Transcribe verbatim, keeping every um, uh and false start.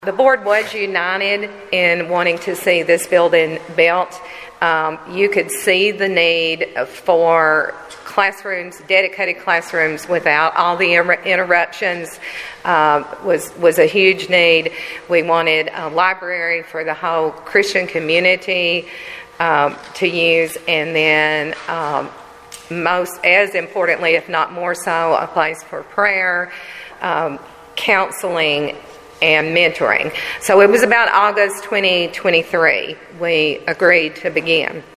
The board was united in wanting to see this building built. Um, you could see the need for classrooms, dedicated classrooms without all the interruptions. Uh, was was a huge need. We wanted a library for the whole Christian community um, to use, and then um, most, as importantly, if not more so, a place for prayer, um, counseling, and mentoring. So it was about August twenty twenty-three we agreed to begin.